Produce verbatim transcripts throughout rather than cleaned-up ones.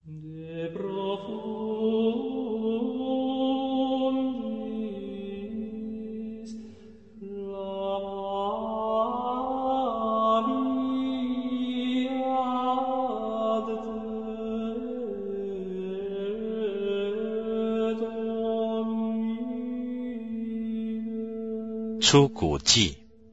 出谷记。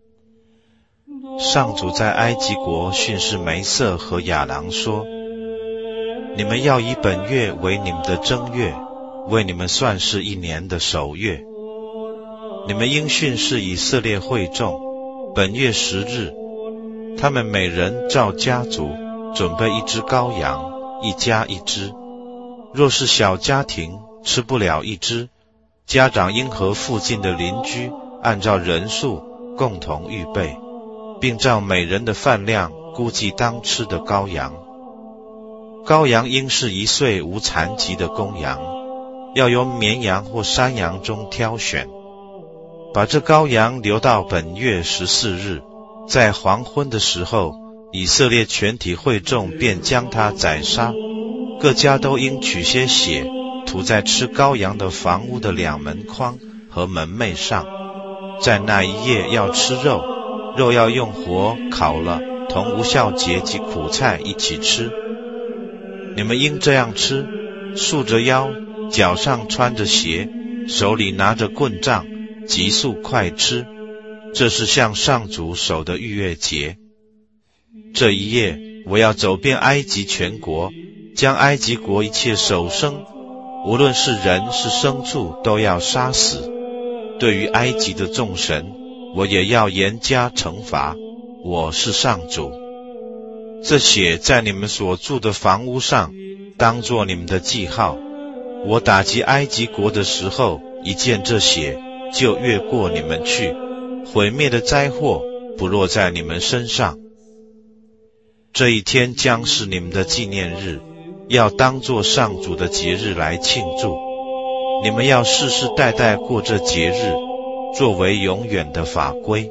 上主在埃及国训示梅瑟和亚郎说：你们要以本月为你们的正月，为你们算是一年的首月。你们应训示以色列会众，本月十日，他们每人照家族准备一只羔羊，一家一只。若是小家庭吃不了一只，家长应和附近的邻居按照人数共同预备，并照每人的饭量估计当吃的羔羊。羔羊应是一岁无残疾的公羊，要由绵羊或山羊中挑选。把这羔羊留到本月十四日，在黄昏的时候，以色列全体会众便将它宰杀。各家都应取些血，涂在吃羔羊的房屋的两门框和门楣上。在那一夜要吃肉，肉要用火烤了，同无酵节及苦菜一起吃。你们应这样吃，束着腰，脚上穿着鞋，手里拿着棍杖，急速快吃。这是向上主守的逾越节。这一夜我要走遍埃及全国，将埃及国一切首生，无论是人是牲畜，都要杀死。对于埃及的众神，我也要严加惩罚。我是上主。这血在你们所住的房屋上，当作你们的记号。我打击埃及国的时候，一见这血，就越过你们去，毁灭的灾祸不落在你们身上。这一天将是你们的纪念日，要当作上主的节日来庆祝。你们要世世代代过这节日，作为永远的法规。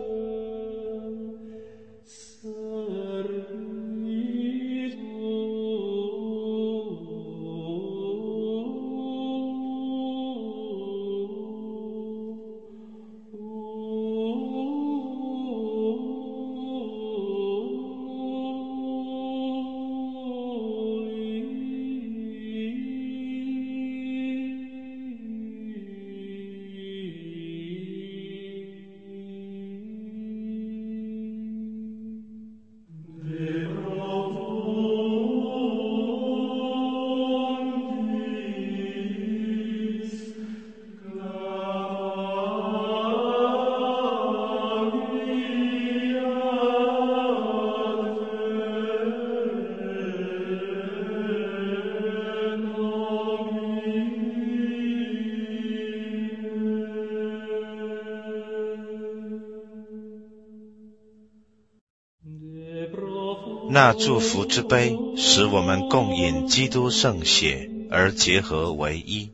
那祝福之杯，使我们共饮基督圣血，而结合为一。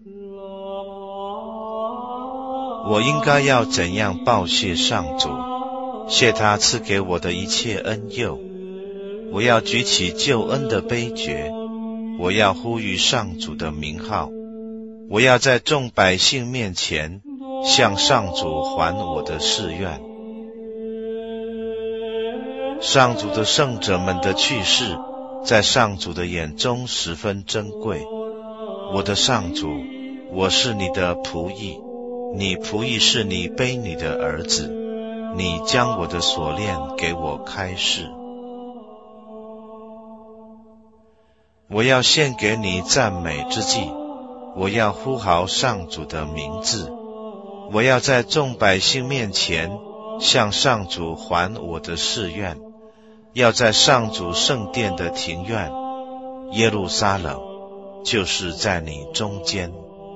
我应该要怎样报谢上主，谢他赐给我的一切恩佑？我要举起救恩的杯爵，我要呼吁上主的名号，我要在众百姓面前向上主还我的誓愿。上主的圣者们的去世，在上主的眼中十分珍贵。我的上主，我是你的仆役，你仆役是你卑女的儿子，你将我的锁链给我开示。我要献给你赞美之祭，我要呼号上主的名字，我要在众百姓面前向上主还我的誓愿。要在上主圣殿的庭院，耶路撒冷，就是在你中间。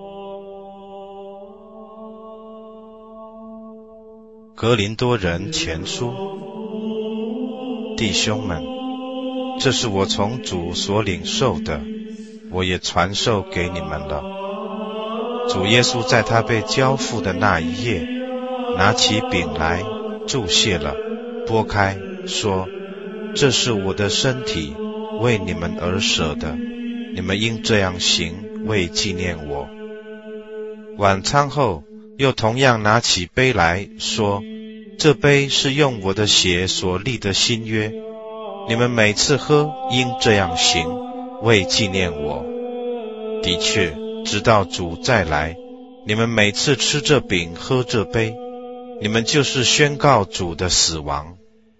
格林多人前书。弟兄们，这是我从主所领受的，我也传授给你们了。主耶稣在他被交付的那一夜，拿起饼来，祝谢了，拨开，说：这是我的身体，为你们而舍的， 你们应这样行，为纪念我。晚餐后，又同样拿起杯来说，这杯是用我的血所立的新约，你们每次喝，应这样行，为纪念我。的确，直到主再来，你们每次吃这饼，喝这杯，你们就是宣告主的死亡。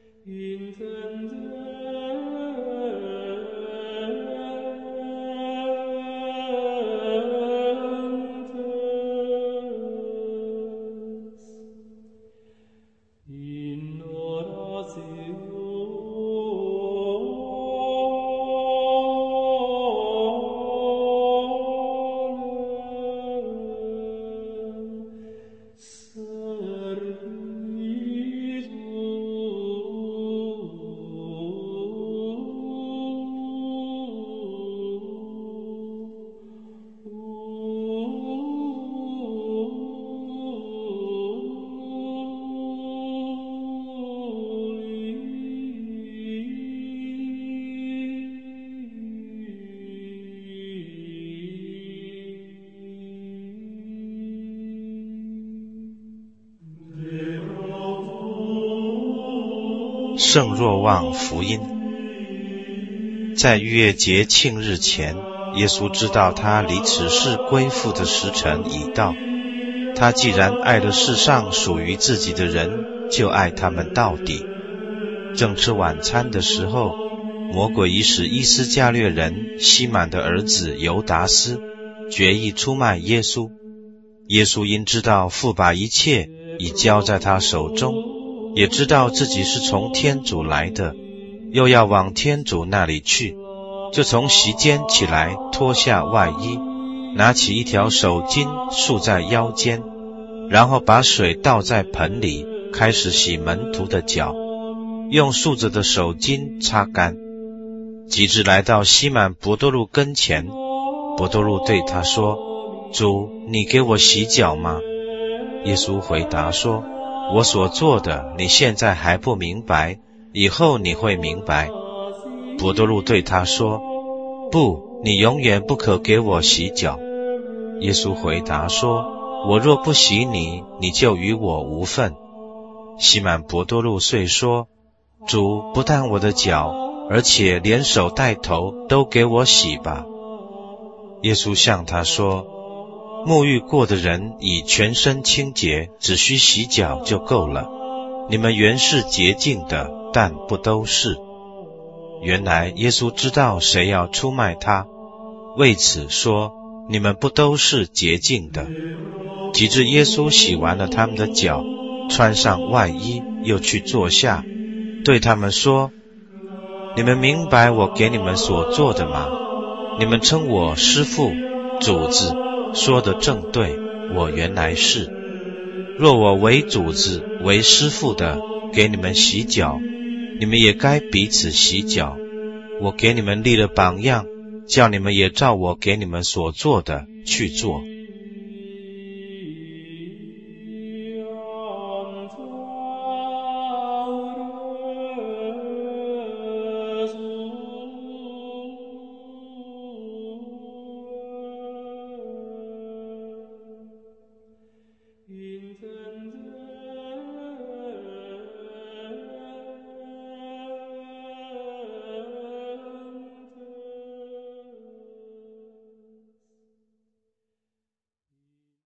圣若望福音。在逾越节庆日前，耶稣知道他离此世归父的时辰已到。他既然爱了世上属于自己的人，就爱他们到底。正吃晚餐的时候，魔鬼已使伊斯加略人西满的儿子犹达斯决意出卖耶稣。耶稣因知道父把一切已交在他手中，也知道自己是从天主来的，又要往天主那里去，就从席间起来，脱下外衣，拿起一条手巾束在腰间，然后把水倒在盆里，开始洗门徒的脚，用束着的手巾擦干。及至来到西满伯多禄跟前，伯多禄对他说：主，你给我洗脚吗？耶稣回答说：我所做的，你现在还不明白，以后你会明白。伯多禄对他说：不，你永远不可给我洗脚。耶稣回答说：我若不洗你，你就与我无分。西满伯多禄遂说：主，不但我的脚，而且连手带头都给我洗吧。耶稣向他说：沐浴过的人已全身清洁，只需洗脚就够了。你们原是洁净的，但不都是。原来耶稣知道谁要出卖他，为此说：你们不都是洁净的。及至耶稣洗完了他们的脚，穿上外衣，又去坐下，对他们说：你们明白我给你们所做的吗？你们称我师父、主子，说得正对，我原来是。若我为主子、为师父的给你们洗脚，你们也该彼此洗脚。我给你们立了榜样，叫你们也照我给你们所做的去做。